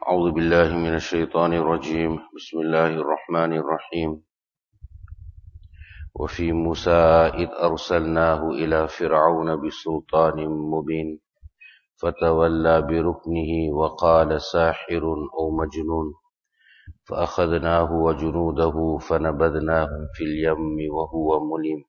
أعوذ بالله من الشيطان الرجيم بسم الله الرحمن الرحيم وفي موسى إذ أرسلناه إلى فرعون بسلطان مبين فتولى بركنه وقال ساحر أو مجنون فأخذناه وجنوده فنبذناهم في اليم وهو مليم.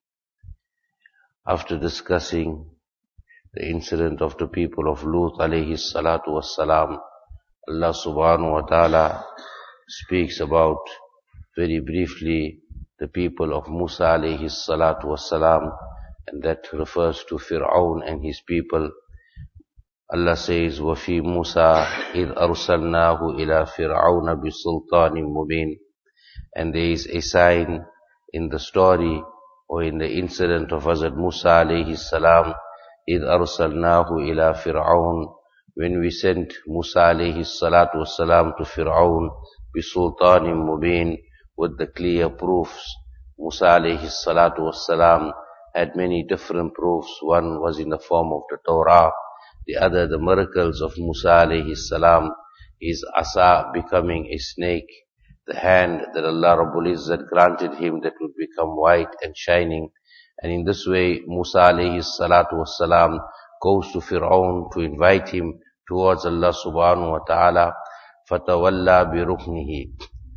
After discussing the incident of the people of Lut alayhi salatu wassalam, Allah subhanahu wa ta'ala speaks about very briefly the people of Musa alayhi salatu wassalam, and that refers to Fir'aun and his people. Allah says, وَفِي مُوسَى إِذْ أَرْسَلْنَاهُ إِلَى فِرْعَوْنَ بِسُلْطَانٍ مُبِينٍ. And there is a sign in the story or in the incident of Hazrat Musa alayhi salam, إِذْ أَرْسَلْنَاهُ إِلَى فِرْعَوْنَ, when we sent Musa alayhi salatu wasalam to Fir'aun, bisultanim mubin, with the clear proofs. Musa alayhi salatu wasalam had many different proofs. One was in the form of the Torah, the other the miracles of Musa alayhi salam, his asa becoming a snake, the hand that Allah Rabbul Izzat granted him that would become white and shining. And in this way Musa alayhi salatu wasalam goes to Fir'aun to invite him towards Allah subhanahu wa ta'ala. فَتَوَلَّى بِرُكْنِهِ.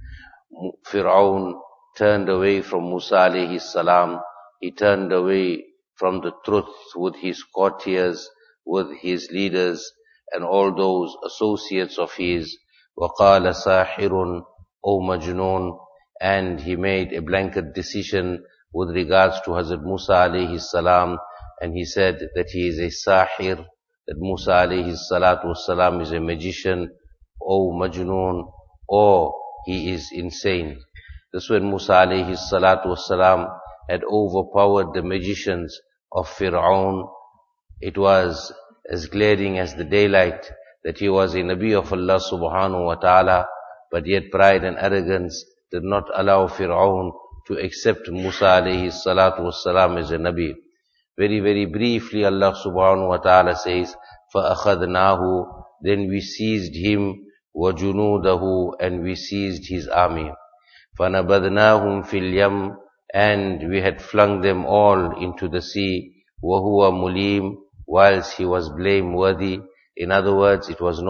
Fir'aun turned away from Musa alayhi salam. He turned away from the truth with his courtiers, with his leaders, and all those associates of his. وَقَالَ سَاحِرٌ أَوْ مَجْنُونَ. And he made a blanket decision with regards to Hazrat Musa alayhi salam, and he said that he is a sahir, that Musa alayhi salatu wasalam is a magician, or majnoon, or he is insane. This when Musa alayhi salatu wasalam had overpowered the magicians of Fir'aun. It was as glaring as the daylight that he was a Nabi of Allah subhanahu wa ta'ala, but yet pride and arrogance did not allow Fir'aun to accept Musa alayhi salatu wasalam as a Nabi. Very, very briefly, Allah subhanahu wa ta'ala says, فَأَخَذْنَاهُ. Then we seized him, وَجُنُودَهُ. And we seized his army. فَنَبَذْنَاهُمْ فِي الْيَمِّ. And we had flung them all into the sea. وَهُوَ مُلِيمٌ. Whilst he was blameworthy. In other words, it was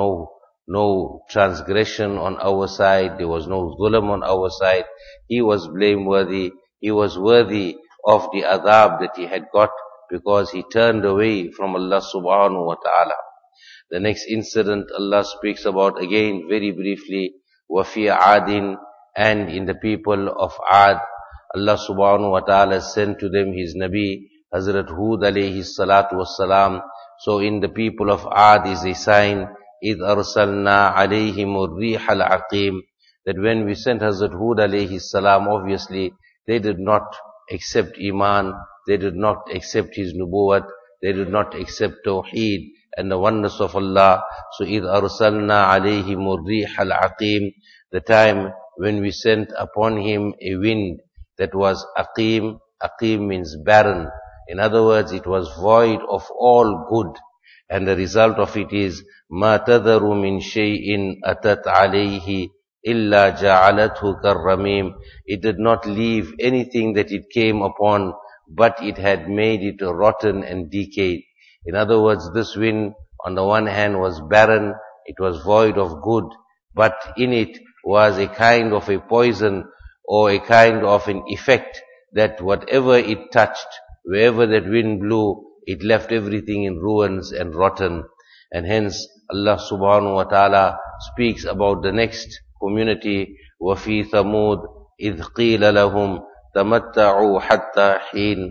no transgression on our side. There was no zulm on our side. He was blameworthy. He was worthy of the adhab that he had got, because he turned away from Allah subhanahu wa ta'ala. The next incident Allah speaks about again very briefly, وَفِي عَادٍ. And in the people of Ad, Allah subhanahu wa ta'ala sent to them his Nabi, Hazrat Hud alayhi salatu wassalam. So in the people of Ad is a sign, إِذْ أَرْسَلْنَا عَلَيْهِمُ الرِّيحَ الْعَقِيمِ. That when we sent Hazrat Hud alayhi salam, obviously they did not accept Iman, they did not accept his nubuwwat, they did not accept Tawheed and the oneness of Allah. So إِذْ أَرْسَلْنَا عَلَيْهِمُ الرِّيحَ الْعَقِيمِ. The time when we sent upon him a wind that was aqim. Aqim means barren. In other words, it was void of all good. And the result of it is, مَا تَذَرُ مِنْ شَيْءٍ أَتَتْ عَلَيْهِ إِلَّا جَعَلَتْهُ كَالرَّمِيمِ. It did not leave anything that it came upon, but it had made it rotten and decayed. In other words, this wind on the one hand was barren, it was void of good, but in it was a kind of a poison or a kind of an effect that whatever it touched, wherever that wind blew, it left everything in ruins and rotten. And hence Allah subhanahu wa ta'ala speaks about the next community, وَفِي ثَمُودٍ إِذْ قِيلَ لَهُمْ تَمَتَّعُوا حَتَّى حِينٍ.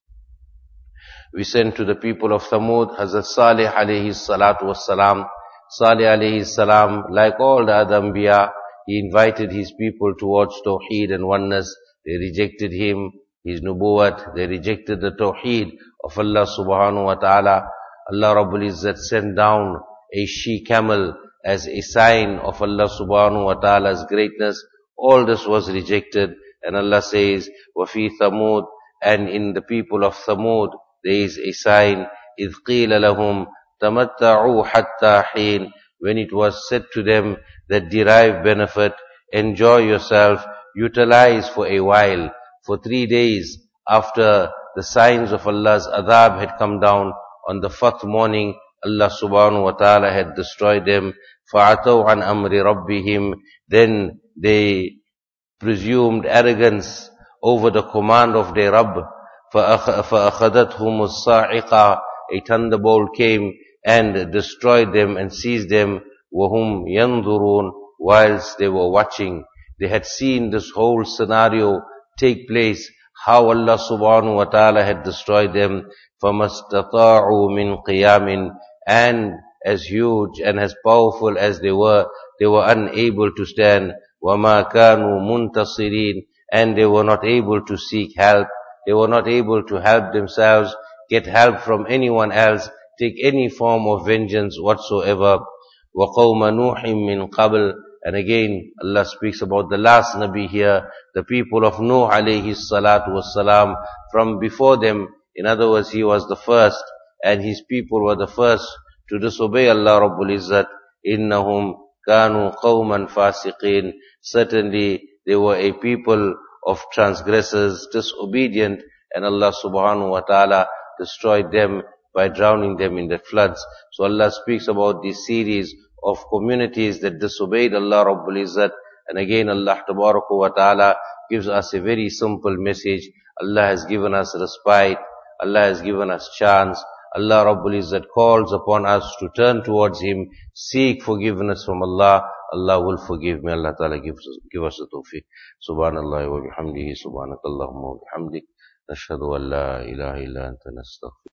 We sent to the people of Thamud Hazrat Salih alayhi salatu wassalam. Salih alayhi salam, like all the other Anbiya, he invited his people towards Tawheed and oneness. They rejected him, his nubuwwat, they rejected the Tawheed of Allah subhanahu wa ta'ala. Allah Rabbul Izzat sent down a she-camel as a sign of Allah subhanahu wa ta'ala's greatness. All this was rejected. And Allah says, وَفِي ثَمُودٍ. And in the people of Thamud, there is a sign, إِذْ قِيلَ لَهُمْ تَمَتَّعُوا حَتَّى حِينٍ. when it was said to them that derive benefit, enjoy yourself, utilize for a while, for 3 days after the signs of Allah's adhab had come down, on the fourth morning, Allah subhanahu wa ta'ala had destroyed them. فَعَتَوْا عَنْ أَمْرِ رَبِّهِمْ. Then they presumed arrogance over the command of their Rabb. فَأَخَذَتْهُمُ الصَّاعِقَةُ. A thunderbolt came and destroyed them and seized them. وَهُمْ يَنْظُرُونَ. Whilst they were watching. They had seen this whole scenario take place, how Allah subhanahu wa ta'ala had destroyed them. فَمَسْتَطَاعُوا مِنْ قِيَامٍ. And as huge and as powerful as they were unable to stand. وَمَا كَانُوا مُنْتَصِرِينَ. And they were not able to seek help. They were not able to help themselves, get help from anyone else, take any form of vengeance whatsoever. وَقَوْمَ نُوحٍ مِّن قَبْلِ. And again, Allah speaks about the last Nabi here, the people of Nuh alayhi salatu wassalam, from before them. In other words, he was the first, and his people were the first to disobey Allah Rabbul Izzat. إِنَّهُمْ كَانُوا قَوْمًا فَاسِقِينَ. Certainly, they were a people of transgressors, disobedient, and Allah subhanahu wa ta'ala destroyed them by drowning them in the floods. So Allah speaks about this series of communities that disobeyed Allah Rabbul Izzat. And again, Allah Tabaraka wa ta'ala gives us a very simple message. Allah has given us respite. Allah has given us chance. Allah Rabbul Izzat calls upon us to turn towards Him, seek forgiveness from Allah. Allah will forgive me. Allah Ta'ala give us the tawfiq. Subhanallah wa bihamdihi, subhanakallahumma wa bihamdik. Nashhadu an la ilaha illa anta nastaghfiruka.